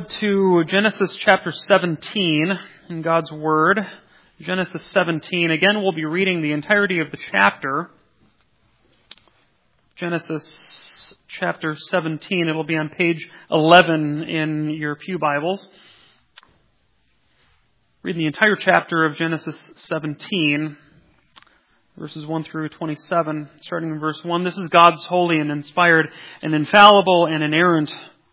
to Genesis chapter 17 in God's Word. Genesis 17. Again, we'll be reading the entirety of the chapter. Genesis chapter 17. It'll be on page 11 in your pew Bibles. Reading the entire chapter of Genesis 17, verses 1 through 27, starting in verse 1. This is God's holy and inspired and infallible and inerrant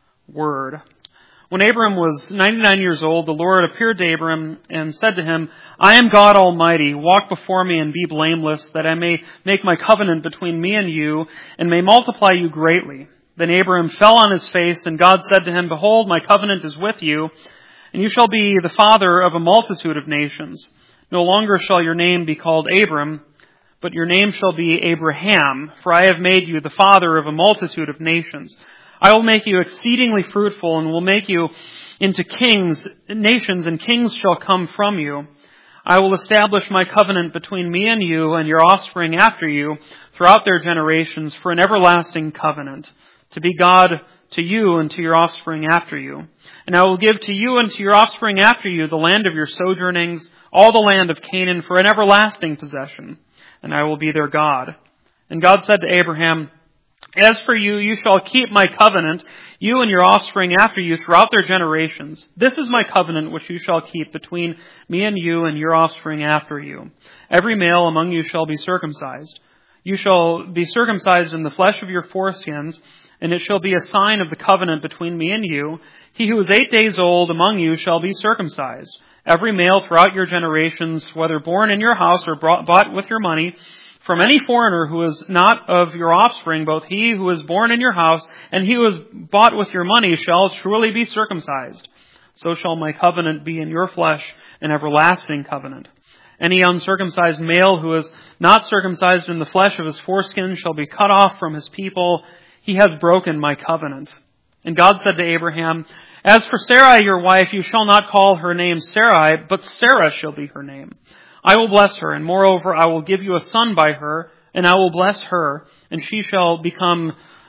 Word. When Abram was 99 years old, the Lord appeared to Abram and said to him, I am God Almighty. Walk before me and be blameless, that I may make my covenant between me and you, and may multiply you greatly. Then Abram fell on his face, and God said to him, Behold, my covenant is with you, and you shall be the father of a multitude of nations. No longer shall your name be called Abram, but your name shall be Abraham, for I have made you the father of a multitude of nations. I will make you exceedingly fruitful and will make you into nations, and kings shall come from you. I will establish my covenant between me and you and your offspring after you throughout their generations for an everlasting covenant, to be God to you and to your offspring after you. And I will give to you and to your offspring after you the land of your sojournings, all the land of Canaan for an everlasting possession, and I will be their God. And God said to Abraham, As for you, you shall keep my covenant, you and your offspring after you throughout their generations. This is my covenant which you shall keep between me and you and your offspring after you. Every male among you shall be circumcised. You shall be circumcised in the flesh of your foreskins, and it shall be a sign of the covenant between me and you. He who is 8 days old among you shall be circumcised. Every male throughout your generations, whether born in your house or bought with your money, from any foreigner who is not of your offspring, both he who is born in your house and he who is bought with your money shall surely be circumcised. So shall my covenant be in your flesh, an everlasting covenant. Any uncircumcised male who is not circumcised in the flesh of his foreskin shall be cut off from his people. He has broken my covenant. And God said to Abraham, As for Sarai your wife, you shall not call her name Sarai, but Sarah shall be her name. I will bless her, and moreover I will give you a son by her, and I will bless her, and she shall become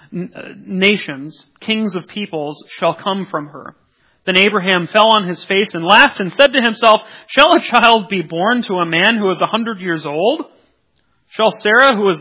nations, kings of peoples shall come from her. Then Abraham fell on his face and laughed and said to himself, Shall a child be born to a man who is 100 years old? Shall Sarah, who is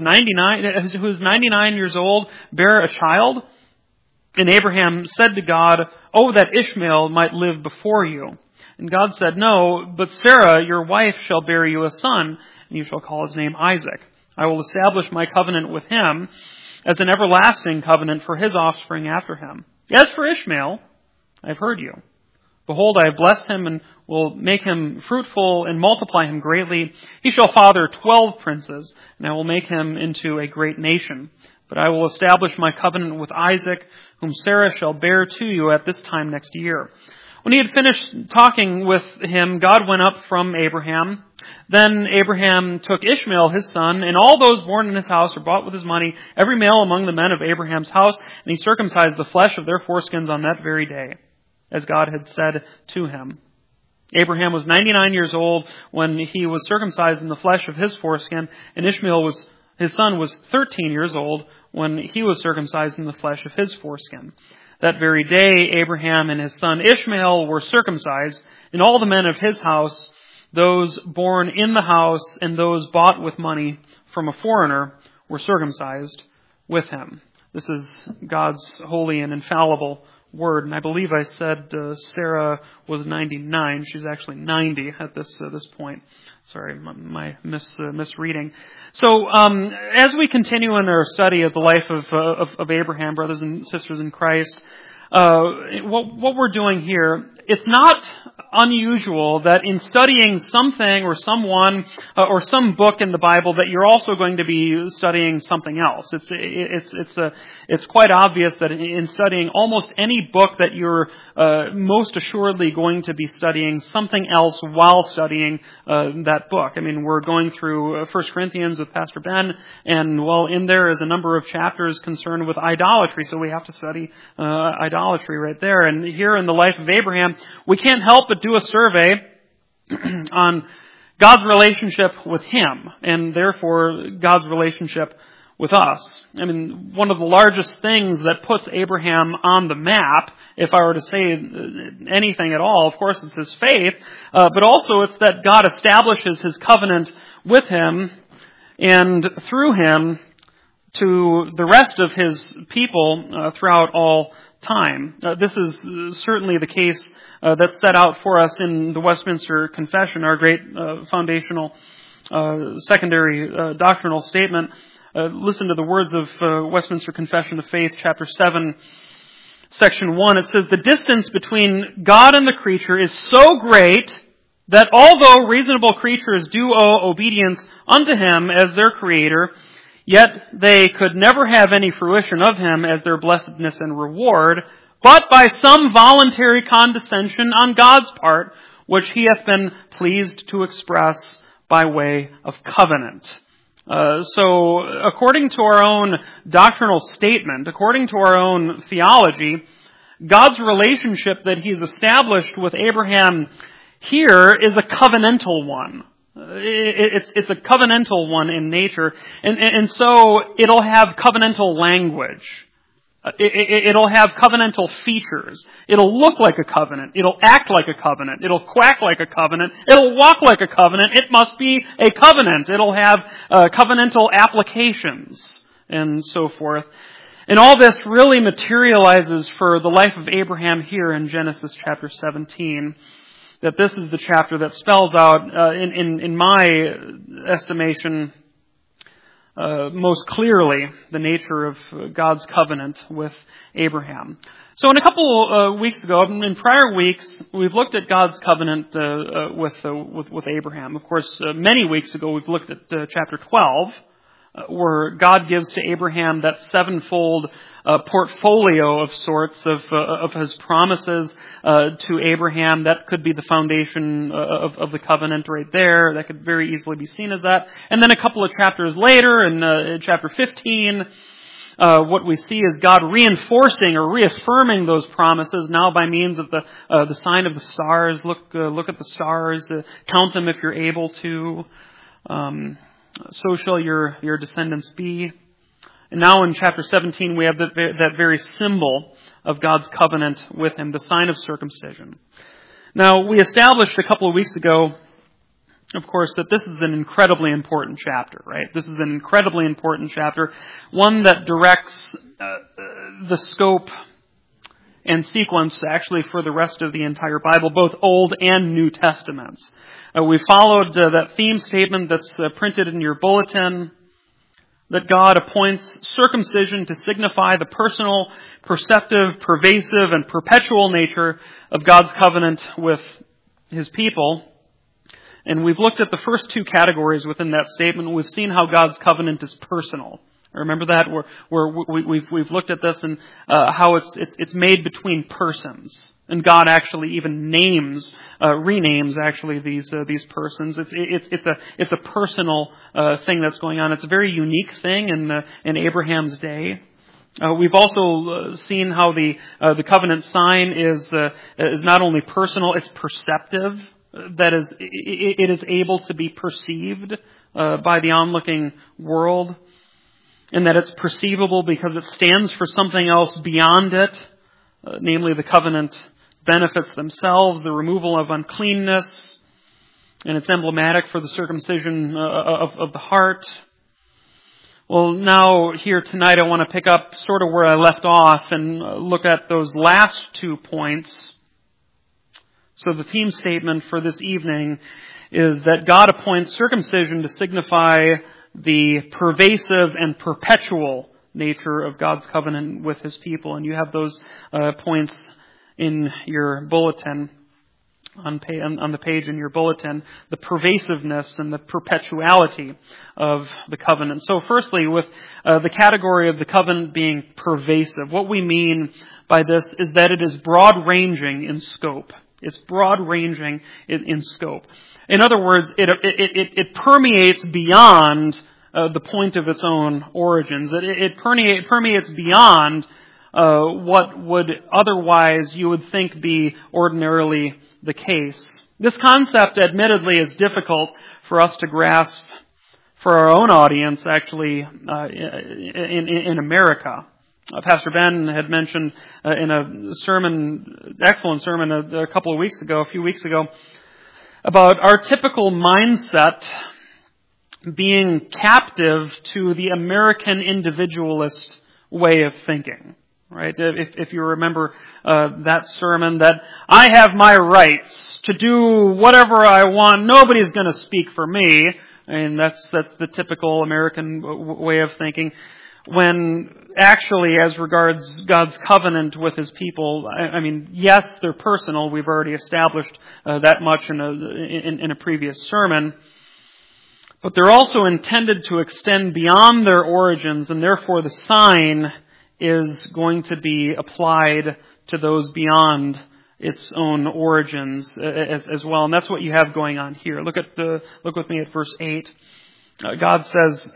99 years old, bear a child? And Abraham said to God, Oh, that Ishmael might live before you. And God said, No, but Sarah, your wife, shall bear you a son, and you shall call his name Isaac. I will establish my covenant with him as an everlasting covenant for his offspring after him. As for Ishmael, I have heard you. Behold, I have blessed him and will make him fruitful and multiply him greatly. He shall father 12 princes, and I will make him into a great nation. But I will establish my covenant with Isaac, whom Sarah shall bear to you at this time next year. When he had finished talking with him, God went up from Abraham. Then Abraham took Ishmael, his son, and all those born in his house or bought with his money, every male among the men of Abraham's house, and he circumcised the flesh of their foreskins on that very day, as God had said to him. Abraham was 99 years old when he was circumcised in the flesh of his foreskin, and his son was 13 years old when he was circumcised in the flesh of his foreskin. That very day, Abraham and his son Ishmael were circumcised, and all the men of his house, those born in the house and those bought with money from a foreigner, were circumcised with him. This is God's holy and infallible Word. And I believe I said Sarah was 99. She's actually 90 at this point. Sorry, my misreading. So, as we continue in our study of the life of Abraham, brothers and sisters in Christ, what we're doing here, it's not unusual that in studying something or someone or some book in the Bible that you're also going to be studying something else. It's quite obvious that in studying almost any book that you're most assuredly going to be studying something else while studying that book. I mean, we're going through 1 Corinthians with Pastor Ben, and in there is a number of chapters concerned with idolatry, so we have to study idolatry right there. And here in the life of Abraham, we can't help but do a survey on God's relationship with him, and therefore God's relationship with us. I mean, one of the largest things that puts Abraham on the map, if I were to say anything at all, of course it's his faith, but also it's that God establishes his covenant with him and through him to the rest of his people throughout all time. This is certainly the case that's set out for us in the Westminster Confession, our great foundational secondary doctrinal statement. Listen to the words of Westminster Confession of Faith, chapter 7, section 1. It says, "The distance between God and the creature is so great that although reasonable creatures do owe obedience unto him as their creator, yet they could never have any fruition of him as their blessedness and reward, but by some voluntary condescension on God's part, which he hath been pleased to express by way of covenant." So, according to our own doctrinal statement, according to our own theology, God's relationship that he's established with Abraham here is a covenantal one. It's a covenantal one in nature, and so it'll have covenantal language. It'll have covenantal features. It'll look like a covenant. It'll act like a covenant. It'll quack like a covenant. It'll walk like a covenant. It must be a covenant. It'll have covenantal applications and so forth. And all this really materializes for the life of Abraham here in Genesis chapter 17. That this is the chapter that spells out, in my estimation, most clearly the nature of God's covenant with Abraham. So in a couple weeks ago, in prior weeks, we've looked at God's covenant with Abraham. Of course, many weeks ago, we've looked at chapter 12, where God gives to Abraham that sevenfold portfolio of sorts of his promises to Abraham. That could be the foundation of the covenant right there. That could very easily be seen as that. And then a couple of chapters later, in chapter 15, what we see is God reinforcing or reaffirming those promises now by means of the sign of the stars. Look at the stars. Count them if you're able to. So shall your descendants be. And now in chapter 17 we have that very symbol of God's covenant with him, the sign of circumcision. Now we established a couple of weeks ago, of course, that this is an incredibly important chapter, right? This is an incredibly important chapter, one that directs the scope and sequence actually for the rest of the entire Bible, both Old and New Testaments. We followed that theme statement that's printed in your bulletin, that God appoints circumcision to signify the personal, perceptive, pervasive, and perpetual nature of God's covenant with his people. And we've looked at the first two categories within that statement. We've seen how God's covenant is personal. Remember that? We've looked at this and how it's made between persons. And God actually even renames actually these persons. It's a personal thing that's going on. It's a very unique thing in Abraham's day. We've also seen how the covenant sign is not only personal, it's perceptive. That is, it is able to be perceived by the onlooking world, and that it's perceivable because it stands for something else beyond it, namely the covenant benefits themselves, the removal of uncleanness, and it's emblematic for the circumcision of the heart. Well, now here tonight I want to pick up sort of where I left off and look at those last 2 points. So the theme statement for this evening is that God appoints circumcision to signify the pervasive and perpetual nature of God's covenant with his people. And you have those points in your bulletin, on the page in your bulletin, the pervasiveness and the perpetuality of the covenant. So firstly, with the category of the covenant being pervasive, what we mean by this is that it is broad-ranging in scope. It's broad-ranging in scope. In other words, it permeates beyond the point of its own origins. It permeates beyond what would otherwise you would think be ordinarily the case. This concept, admittedly, is difficult for us to grasp for our own audience, actually, in America. Pastor Ben had mentioned in a sermon, excellent sermon a few weeks ago, about our typical mindset being captive to the American individualist way of thinking. Right? If you remember that sermon, that I have my rights to do whatever I want, nobody's going to speak for me. And that's the typical American way of thinking. When actually, as regards God's covenant with His people, I mean, yes, they're personal. We've already established that much in a previous sermon. But they're also intended to extend beyond their origins, and therefore the sign is going to be applied to those beyond its own origins as well. And that's what you have going on here. Look with me at verse 8. God says,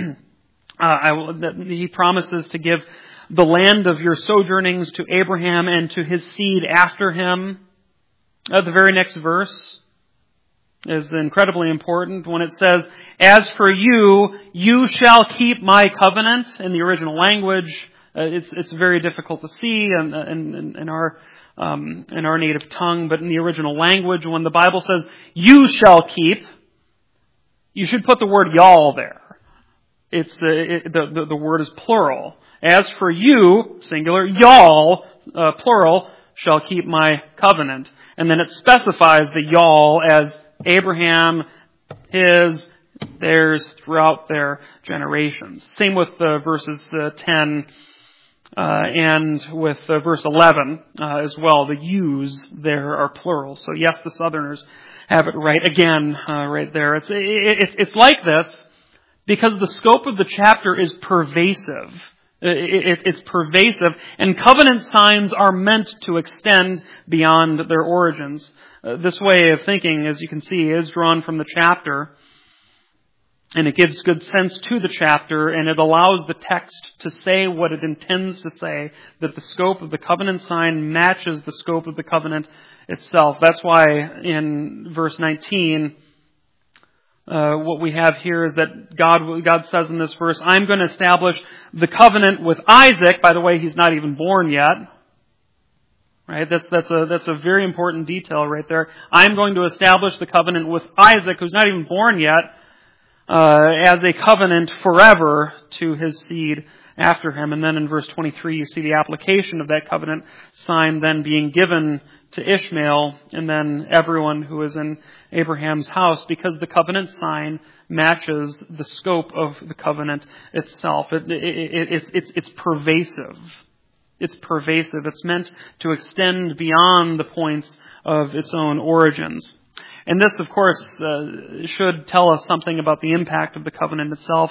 He promises to give the land of your sojournings to Abraham and to his seed after him. The very next verse is incredibly important when it says, as for you, you shall keep my covenant. In the original language, it's very difficult to see in our native tongue, but in the original language, when the Bible says, you shall keep, you should put the word y'all there. The word is plural. As for you, singular, y'all, plural, shall keep my covenant. And then it specifies the y'all as Abraham, his, theirs, throughout their generations. Same with verses 10 and with verse 11 as well. The yous there are plural. So yes, the Southerners have it right again, right there. It's like this because the scope of the chapter is pervasive. It's pervasive, and covenant signs are meant to extend beyond their origins. This way of thinking, as you can see, is drawn from the chapter, and it gives good sense to the chapter, and it allows the text to say what it intends to say, that the scope of the covenant sign matches the scope of the covenant itself. That's why in verse 19, what we have here is that God says in this verse, I'm going to establish the covenant with Isaac. By the way, he's not even born yet. Right? That's a very important detail right there. I'm going to establish the covenant with Isaac, who's not even born yet, as a covenant forever to his seed after him. And then in verse 23, you see the application of that covenant sign then being given to Ishmael and then everyone who is in Abraham's house, because the covenant sign matches the scope of the covenant itself. It's pervasive. It's pervasive. It's meant to extend beyond the points of its own origins. And this, of course, should tell us something about the impact of the covenant itself,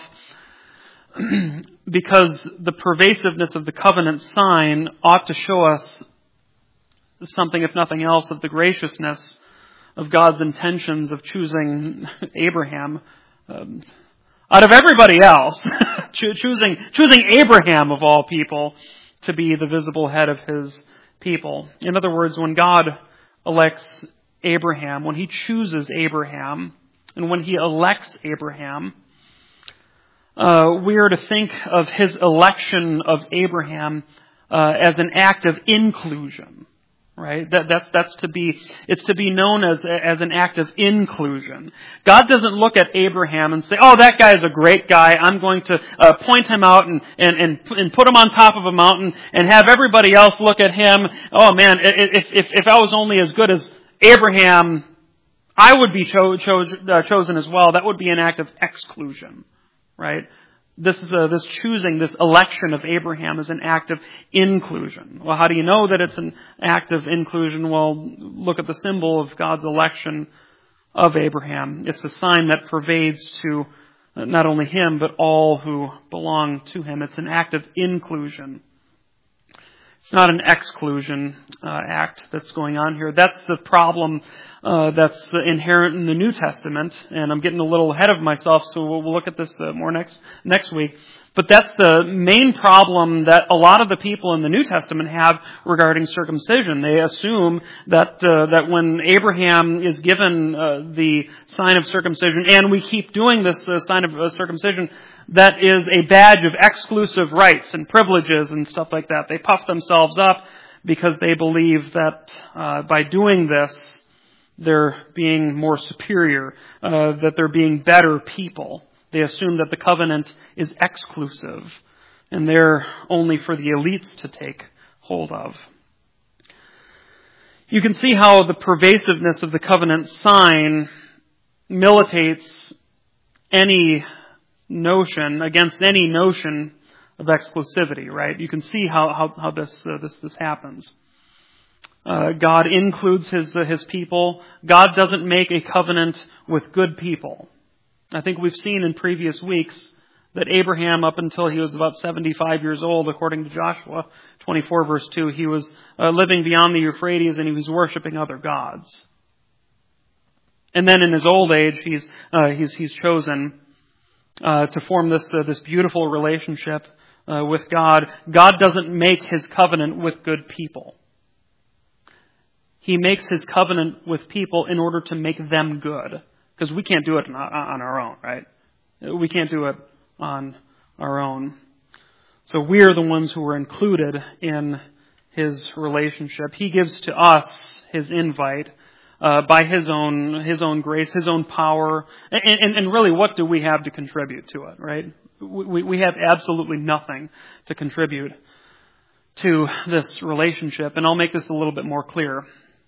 because the pervasiveness of the covenant sign ought to show us something, if nothing else, of the graciousness of God's intentions of choosing Abraham out of everybody else, choosing Abraham of all people to be the visible head of His people. In other words, when God elects Abraham, when He chooses Abraham, and when He elects Abraham, we are to think of His election of Abraham as an act of inclusion. Right? It's to be known as an act of inclusion. God doesn't look at Abraham and say, oh, that guy is a great guy. I'm going to point him out and put him on top of a mountain and have everybody else look at him. Oh man, if I was only as good as Abraham, I would be chosen as well. That would be an act of exclusion. Right? This choosing, this election of Abraham is an act of inclusion. Well, how do you know that it's an act of inclusion? Well, look at the symbol of God's election of Abraham. It's a sign that pervades to not only him, but all who belong to him. It's an act of inclusion. It's not an exclusion act that's going on here. That's the problem that's inherent in the New Testament. And I'm getting a little ahead of myself, so we'll look at this more next week. But that's the main problem that a lot of the people in the New Testament have regarding circumcision. They assume that when Abraham is given the sign of circumcision, and we keep doing this sign of circumcision, that is a badge of exclusive rights and privileges and stuff like that. They puff themselves up because they believe that by doing this, they're being more superior, that they're being better people. They assume that the covenant is exclusive and they're only for the elites to take hold of. You can see how the pervasiveness of the covenant sign militates any notion, against any notion of exclusivity, right? You can see how this happens. God includes his people. God doesn't make a covenant with good people. I think we've seen in previous weeks that Abraham, up until he was about 75 years old, according to Joshua 24 verse 2, he was living beyond the Euphrates and he was worshiping other gods. And then in his old age, he's chosen to form this beautiful relationship with God. God doesn't make his covenant with good people. He makes his covenant with people in order to make them good. Because we can't do it on our own, right? We can't do it on our own. So we are the ones who are included in his relationship. He gives to us his invite by his own grace, his own power. And really, what do we have to contribute to it, right? We have absolutely nothing to contribute to this relationship. And I'll make this a little bit more clear.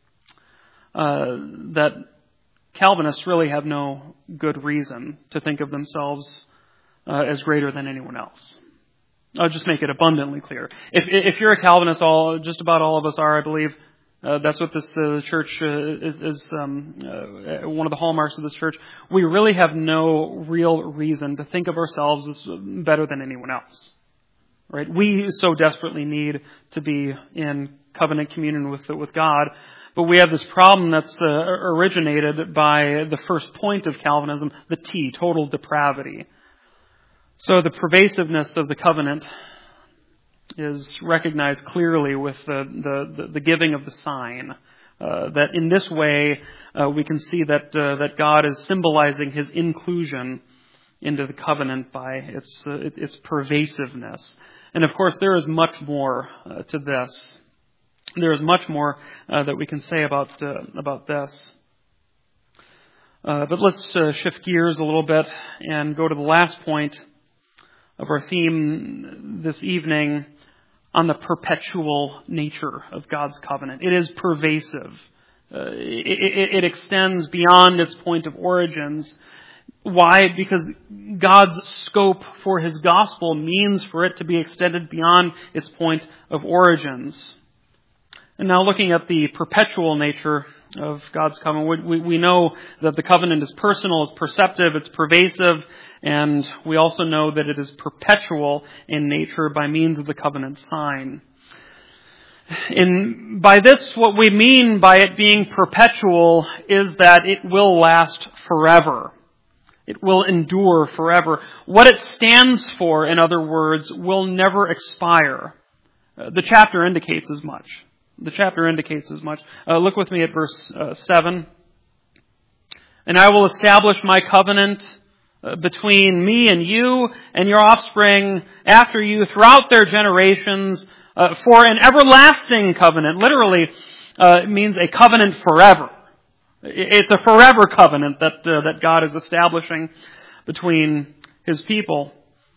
That Calvinists really have no good reason to think of themselves as greater than anyone else. I'll just make it abundantly clear. If you're a Calvinist, just about all of us are, I believe. That's what this church is one of the hallmarks of this church. We really have no real reason to think of ourselves as better than anyone else. Right? We so desperately need to be in covenant communion with God. But we have this problem that's originated by the first point of Calvinism, the T, total depravity. So the pervasiveness of the covenant is recognized clearly with the giving of the sign. That in this way we can see that God is symbolizing his inclusion into the covenant by its pervasiveness. And of course there is much more to this. There is much more that we can say about this. But let's shift gears a little bit and go to the last point of our theme this evening on the perpetual nature of God's covenant. It is pervasive. It extends beyond its point of origins. Why? Because God's scope for his gospel means for it to be extended beyond its point of origins. And now looking at the perpetual nature of God's covenant, we know that the covenant is personal, it's perceptive, it's pervasive, and we also know that it is perpetual in nature by means of the covenant sign. And by this, what we mean by it being perpetual is that it will last forever. It will endure forever. What it stands for, in other words, will never expire. The chapter indicates as much. Look with me at verse 7. And I will establish my covenant between me and you and your offspring after you throughout their generations for an everlasting covenant. Literally, it means a covenant forever. It's a forever covenant that God is establishing between his people.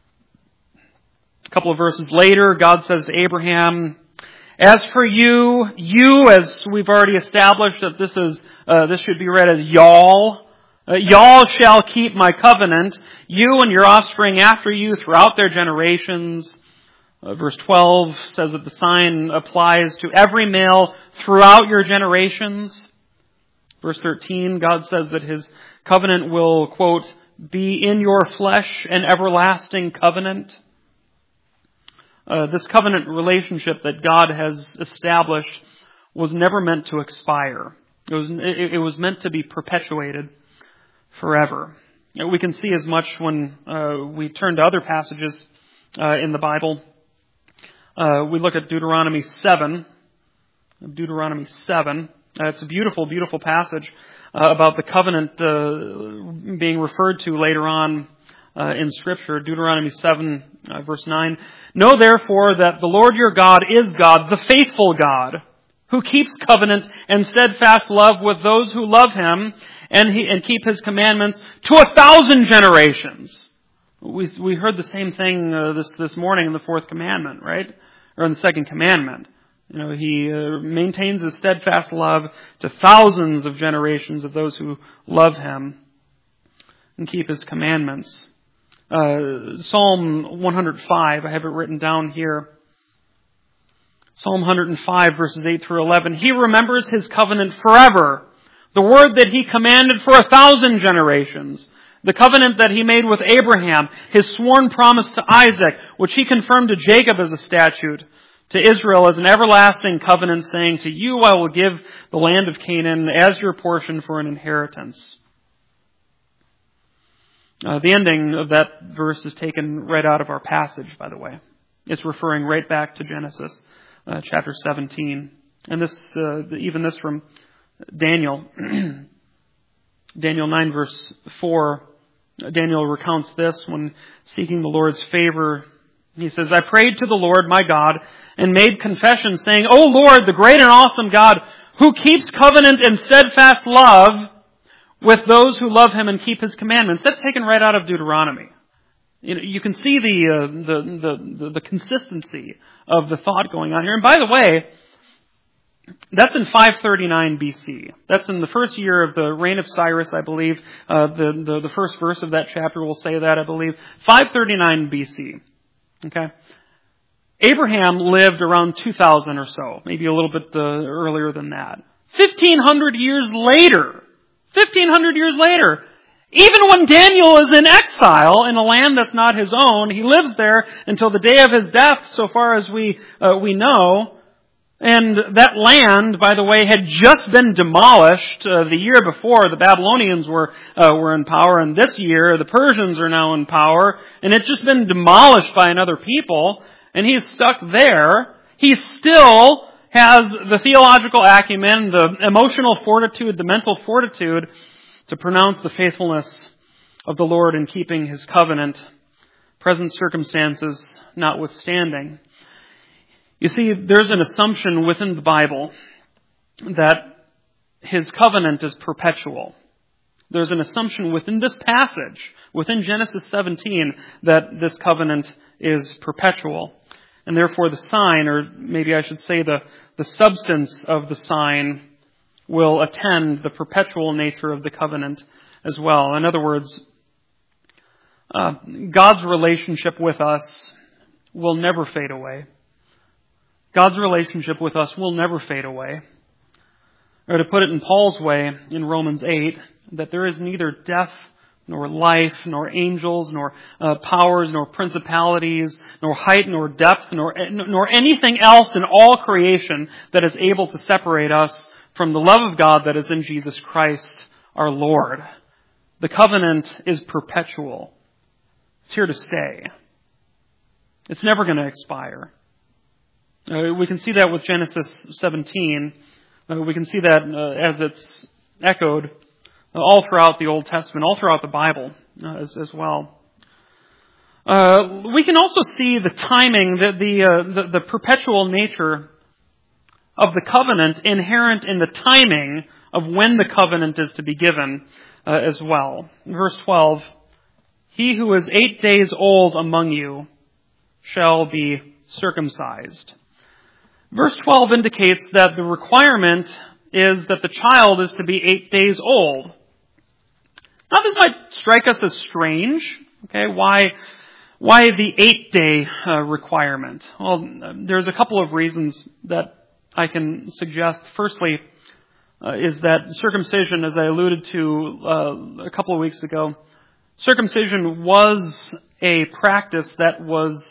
A couple of verses later, God says to Abraham, as for you, as we've already established that this should be read as y'all. Y'all shall keep my covenant, you and your offspring after you throughout their generations. Verse 12 says that the sign applies to every male throughout your generations. Verse 13, God says that his covenant will, quote, be in your flesh an everlasting covenant. This covenant relationship that God has established was never meant to expire. It was meant to be perpetuated forever. We can see as much when we turn to other passages in the Bible. We look at Deuteronomy 7. It's a beautiful, beautiful passage about the covenant being referred to later on in Scripture. Deuteronomy 7, verse 9. Know therefore that the Lord your God is God, the faithful God, who keeps covenant and steadfast love with those who love Him and keep His commandments to 1,000 generations. We heard the same thing this morning in the fourth commandment, right? Or in the second commandment. You know, He maintains His steadfast love to thousands of generations of those who love Him and keep His commandments. Psalm 105, I have it written down here. Psalm 105, verses 8 through 11. He remembers His covenant forever, the word that He commanded for 1,000 generations, the covenant that He made with Abraham, His sworn promise to Isaac, which He confirmed to Jacob as a statute, to Israel as an everlasting covenant, saying, to you I will give the land of Canaan as your portion for an inheritance. The ending of that verse is taken right out of our passage, by the way. It's referring right back to Genesis chapter 17. And even this from Daniel. Daniel 9 verse 4. Daniel recounts this when seeking the Lord's favor. He says, I prayed to the Lord my God and made confession saying, O Lord, the great and awesome God, who keeps covenant and steadfast love with those who love Him and keep His commandments. That's taken right out of Deuteronomy. You can see the consistency of the thought going on here. And by the way, that's in 539 BC. That's in the first year of the reign of Cyrus, I believe. The first verse of that chapter will say that, I believe. 539 BC. Okay? Abraham lived around 2000 or so, maybe a little bit earlier than that. 1,500 years later, even when Daniel is in exile in a land that's not his own, he lives there until the day of his death, so far as we know. And that land, by the way, had just been demolished the year before. The Babylonians were in power, and this year the Persians are now in power, and it's just been demolished by another people, and he's stuck there. He still has the theological acumen, the emotional fortitude, the mental fortitude to pronounce the faithfulness of the Lord in keeping His covenant, present circumstances notwithstanding. You see, there's an assumption within the Bible that His covenant is perpetual. There's an assumption within this passage, within Genesis 17, that this covenant is perpetual. And therefore the sign, or maybe I should say the substance of the sign, will attend the perpetual nature of the covenant as well. In other words, God's relationship with us will never fade away. God's relationship with us will never fade away. Or to put it in Paul's way, in Romans 8, that there is neither death, nor life, nor angels, nor powers, nor principalities, nor height, nor depth, nor anything else in all creation that is able to separate us from the love of God that is in Jesus Christ our Lord. The covenant is perpetual. It's here to stay. It's never going to expire. We can see that with Genesis 17. We can see that as it's echoed all throughout the Old Testament, all throughout the Bible as well. We can also see the timing, the perpetual nature of the covenant inherent in the timing of when the covenant is to be given as well. Verse 12, he who is 8 days old among you shall be circumcised. Verse 12 indicates that the requirement is that the child is to be 8 days old. Now this might strike us as strange. Okay, why the 8-day requirement? Well, there's a couple of reasons that I can suggest. Firstly, is that circumcision, as I alluded to a couple of weeks ago, circumcision was a practice that was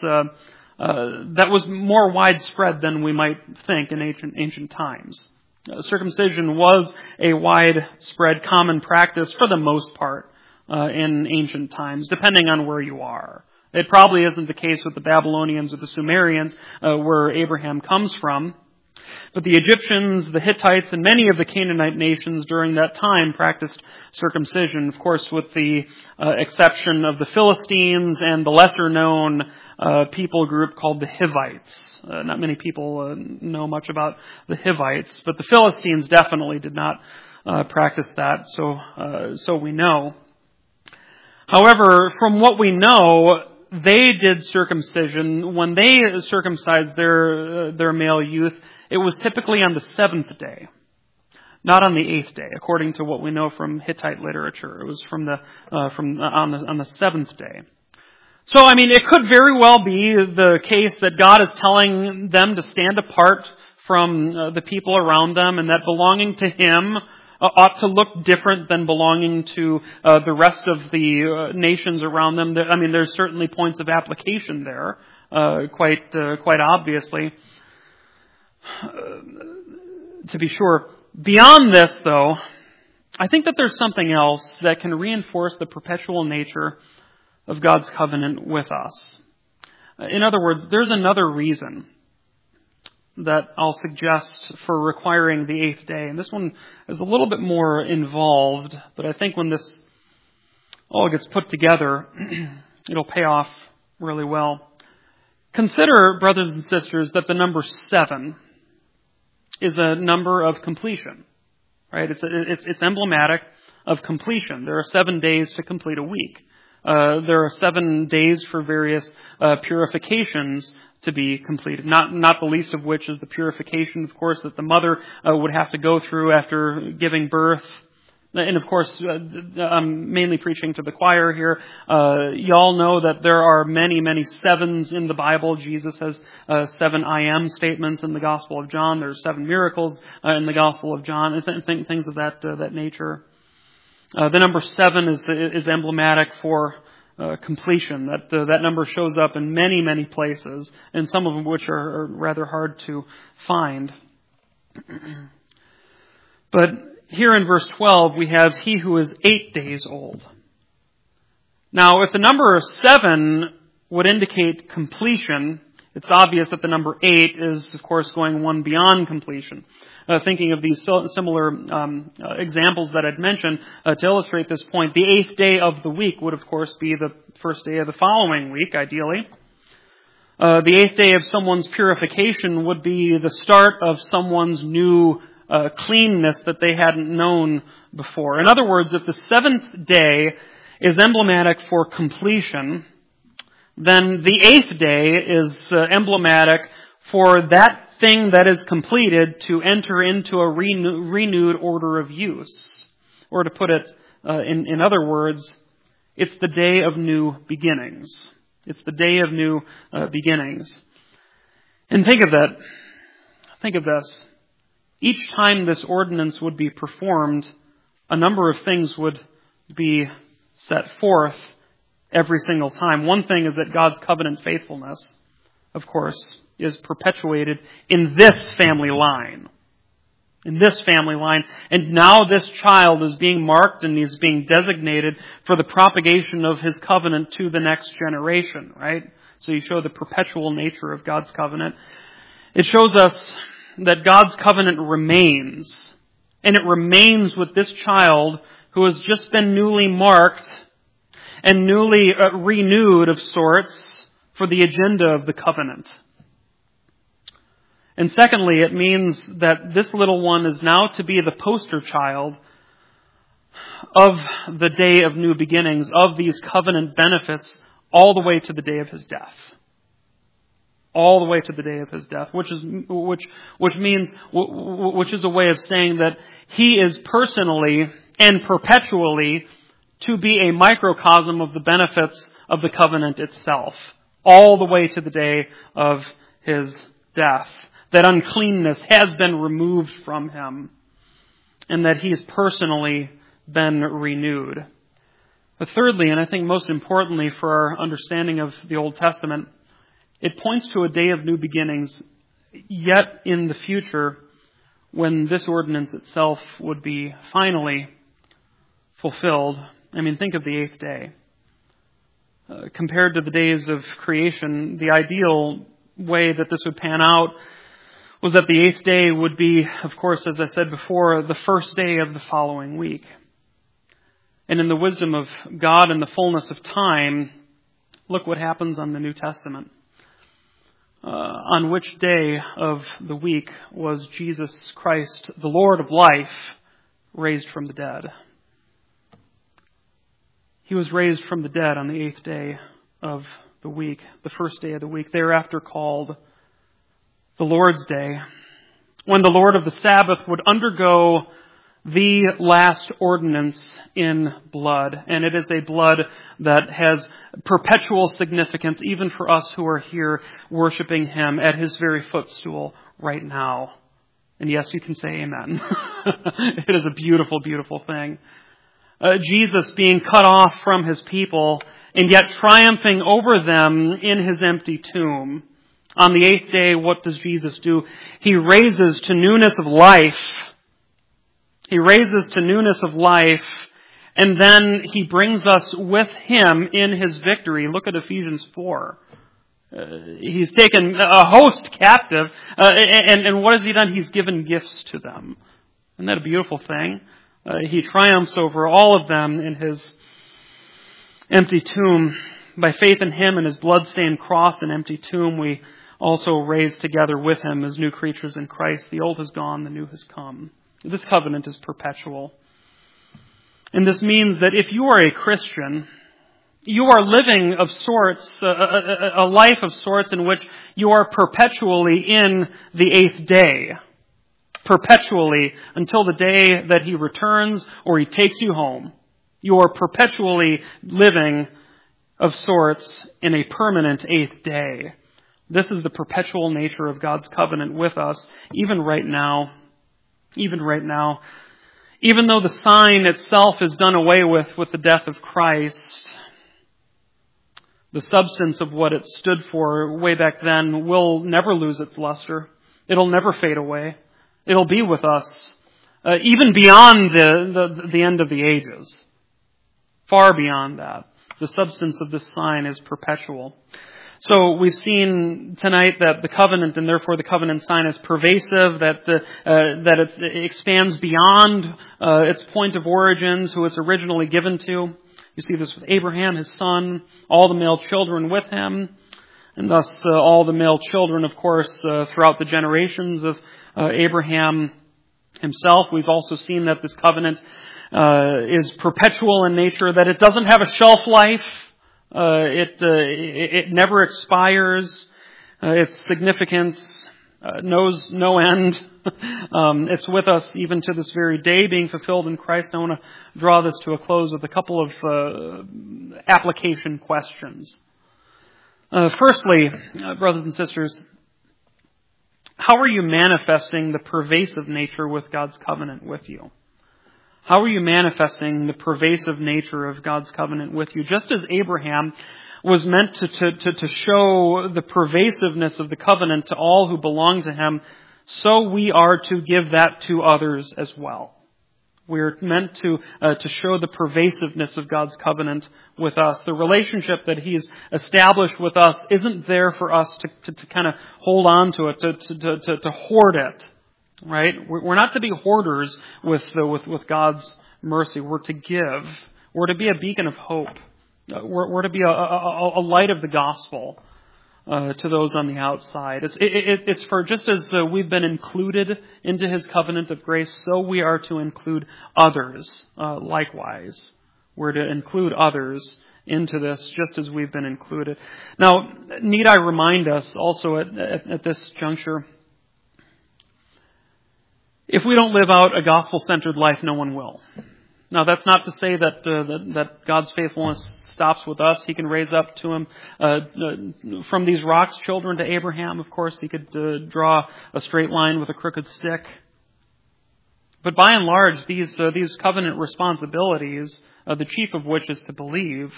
more widespread than we might think in ancient times. Circumcision was a widespread common practice for the most part in ancient times, depending on where you are. It probably isn't the case with the Babylonians or the Sumerians, where Abraham comes from. But the Egyptians, the Hittites, and many of the Canaanite nations during that time practiced circumcision, of course with the exception of the Philistines and the lesser-known people group called the Hivites. Not many people know much about the Hivites, but the Philistines definitely did not practice that, so we know. However, from what we know, they did circumcision. When they circumcised their male youth, it was typically on the 7th day, not on the 8th day, according to what we know from Hittite literature. It was on the 7th day. So, I mean, it could very well be the case that God is telling them to stand apart from the people around them, and that belonging to Him ought to look different than belonging to the rest of the nations around them. I mean, there's certainly points of application there, quite obviously, to be sure. Beyond this, though, I think that there's something else that can reinforce the perpetual nature of God's covenant with us. In other words, there's another reason that I'll suggest for requiring the 8th day. And this one is a little bit more involved, but I think when this all gets put together, it'll pay off really well. Consider, brothers and sisters, that the number 7 is a number of completion. Right? It's emblematic of completion. There are 7 days to complete a week. There are 7 days for various purifications to be completed. Not the least of which is the purification, of course, that the mother would have to go through after giving birth. And of course, I'm mainly preaching to the choir here. Y'all know that there are many, many 7s in the Bible. Jesus has 7 I am statements in the Gospel of John. There's 7 miracles in the Gospel of John, and things of that nature. The number 7 is emblematic for completion. That number shows up in many, many places, and some of them which are rather hard to find. But here in verse 12, we have he who is 8 days old. Now, if the number 7 would indicate completion, it's obvious that the number 8 is, of course, going one beyond completion. Thinking of these similar examples that I'd mentioned to illustrate this point, the 8th day of the week would, of course, be the first day of the following week, ideally. The 8th day of someone's purification would be the start of someone's new cleanness that they hadn't known before. In other words, if the 7th day is emblematic for completion, then the 8th day is emblematic for that thing that is completed to enter into a renewed order of use. Or to put it in other words, it's the day of new beginnings. It's the day of new beginnings. And think of that. Think of this. Each time this ordinance would be performed, a number of things would be set forth every single time. One thing is that God's covenant faithfulness, of course, is perpetuated in this family line. In this family line. And now this child is being marked and is being designated for the propagation of his covenant to the next generation, right? So you show the perpetual nature of God's covenant. It shows us that God's covenant remains. And it remains with this child who has just been newly marked and newly renewed of sorts for the agenda of the covenant. And secondly, it means that this little one is now to be the poster child of the day of new beginnings, of these covenant benefits, all the way to the day of his death. All the way to the day of his death, which is a way of saying that he is personally and perpetually to be a microcosm of the benefits of the covenant itself, all the way to the day of his death. That uncleanness has been removed from him, and that he's personally been renewed. But thirdly, and I think most importantly for our understanding of the Old Testament, it points to a day of new beginnings yet in the future when this ordinance itself would be finally fulfilled. I mean, think of the 8th day. compared to the days of creation, the ideal way that this would pan out was that the 8th day would be, of course, as I said before, the first day of the following week. And in the wisdom of God and the fullness of time, look what happens on the New Testament. On which day of the week was Jesus Christ, the Lord of life, raised from the dead? He was raised from the dead on the 8th day of the week, the first day of the week, thereafter called the Lord's Day, when the Lord of the Sabbath would undergo the last ordinance in blood. And it is a blood that has perpetual significance even for us who are here worshiping Him at His very footstool right now. And yes, you can say amen. It is a beautiful, beautiful thing. Jesus being cut off from His people and yet triumphing over them in His empty tomb. On the 8th day, what does Jesus do? He raises to newness of life. He raises to newness of life, and then He brings us with Him in His victory. Look at Ephesians 4. He's taken a host captive, and what has He done? He's given gifts to them. Isn't that a beautiful thing? He triumphs over all of them in His empty tomb. By faith in Him and His blood-stained cross and empty tomb, we also raised together with Him as new creatures in Christ. The old has gone, the new has come. This covenant is perpetual. And this means that if you are a Christian, you are living of sorts, a life of sorts in which you are perpetually in the 8th day. Perpetually until the day that He returns or He takes you home. You are perpetually living of sorts in a permanent 8th day. This is the perpetual nature of God's covenant with us, even right now. Even right now. Even though the sign itself is done away with the death of Christ, the substance of what it stood for way back then will never lose its luster. It'll never fade away. It'll be with us, even beyond the end of the ages. Far beyond that. The substance of this sign is perpetual. So we've seen tonight that the covenant, and therefore the covenant sign, is pervasive, that it expands beyond its point of origins, who it's originally given to. You see this with Abraham, his son, all the male children with him, and thus all the male children, of course, throughout the generations of Abraham himself. We've also seen that this covenant is perpetual in nature, that it doesn't have a shelf life. It never expires. Its significance knows no end. It's with us even to this very day, being fulfilled in Christ. I want to draw this to a close with a couple of application questions. Firstly, brothers and sisters, how are you manifesting the pervasive nature with God's covenant with you? How are you manifesting the pervasive nature of God's covenant with you? Just as Abraham was meant to show the pervasiveness of the covenant to all who belong to him, so we are to give that to others as well. We are meant to show the pervasiveness of God's covenant with us. The relationship that He's established with us isn't there for us to kind of hold on to it, to hoard it. Right? We're not to be hoarders with God's mercy. We're to give. We're to be a beacon of hope. We're to be a light of the gospel to those on the outside. It's for just as we've been included into His covenant of grace, so we are to include others likewise. We're to include others into this just as we've been included. Now, need I remind us also at this juncture, if we don't live out a gospel-centered life, no one will. Now, that's not to say that God's faithfulness stops with us. He can raise up to Him from these rocks children to Abraham. Of course, He could draw a straight line with a crooked stick. But by and large, these covenant responsibilities, the chief of which is to believe,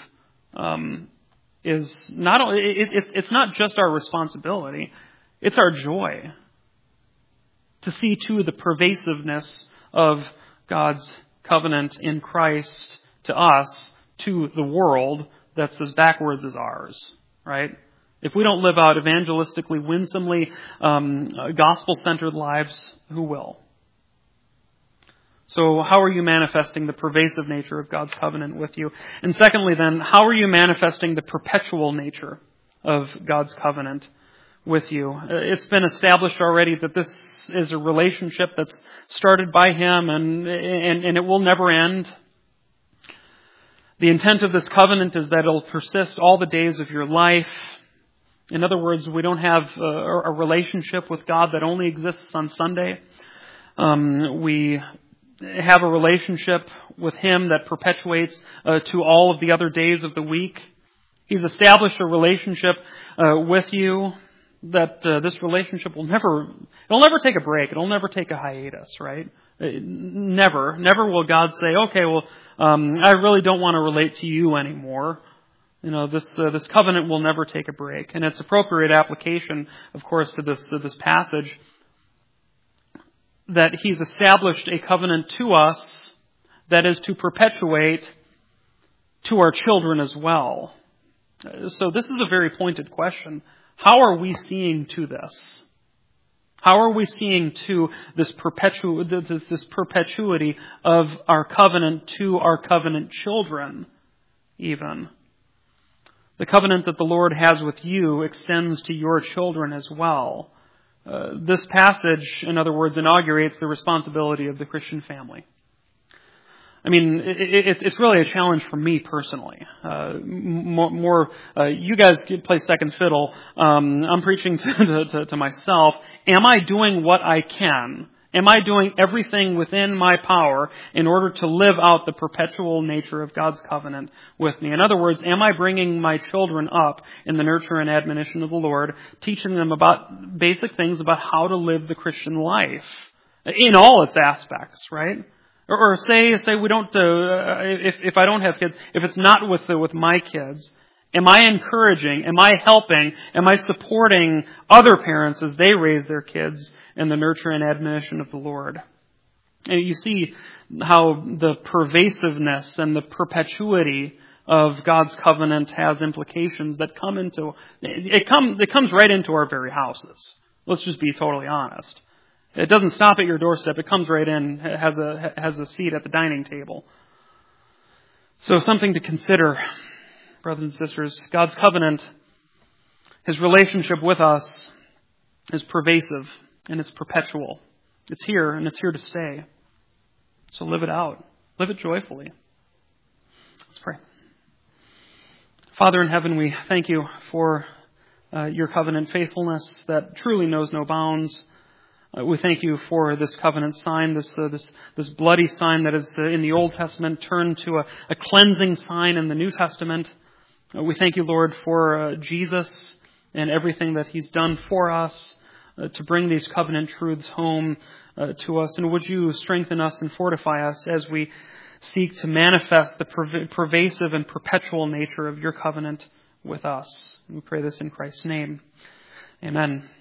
is not. It's not just our responsibility; it's our joy. To see, too, the pervasiveness of God's covenant in Christ to us, to the world, that's as backwards as ours, right? If we don't live out evangelistically, winsomely, gospel-centered lives, who will? So how are you manifesting the pervasive nature of God's covenant with you? And secondly then, how are you manifesting the perpetual nature of God's covenant with you? It's been established already that this is a relationship that's started by Him and it will never end. The intent of this covenant is that it'll persist all the days of your life. In other words, we don't have a relationship with God that only exists on Sunday. We have a relationship with Him that perpetuates to all of the other days of the week. He's established a relationship with you that this relationship it'll never take a break. It'll never take a hiatus, right? Never will God say, okay, well, I really don't want to relate to you anymore. This covenant will never take a break. And its appropriate application, of course, to this passage, that He's established a covenant to us that is to perpetuate to our children as well. So this is a very pointed question. How are we seeing to this? How are we seeing to this perpetuity of our covenant to our covenant children, even? The covenant that the Lord has with you extends to your children as well. This passage, in other words, inaugurates the responsibility of the Christian family. I mean, it's really a challenge for me personally. You guys play second fiddle. I'm preaching to myself. Am I doing what I can? Am I doing everything within my power in order to live out the perpetual nature of God's covenant with me? In other words, am I bringing my children up in the nurture and admonition of the Lord, teaching them about basic things about how to live the Christian life in all its aspects, right? Or say we don't. If I don't have kids, if it's not with my kids, am I encouraging? Am I helping? Am I supporting other parents as they raise their kids in the nurture and admonition of the Lord? And you see how the pervasiveness and the perpetuity of God's covenant has implications that come into it. Comes right into our very houses. Let's just be totally honest. It doesn't stop at your doorstep. It comes right in. It has a seat at the dining table. So something to consider, brothers and sisters. God's covenant, His relationship with us, is pervasive and it's perpetual. It's here and it's here to stay. So live it out. Live it joyfully. Let's pray. Father in heaven, we thank you for your covenant faithfulness that truly knows no bounds. We thank you for this covenant sign, this bloody sign that is in the Old Testament turned to a cleansing sign in the New Testament. We thank you, Lord, for Jesus and everything that He's done for us to bring these covenant truths home to us. And would you strengthen us and fortify us as we seek to manifest the pervasive and perpetual nature of your covenant with us. We pray this in Christ's name. Amen.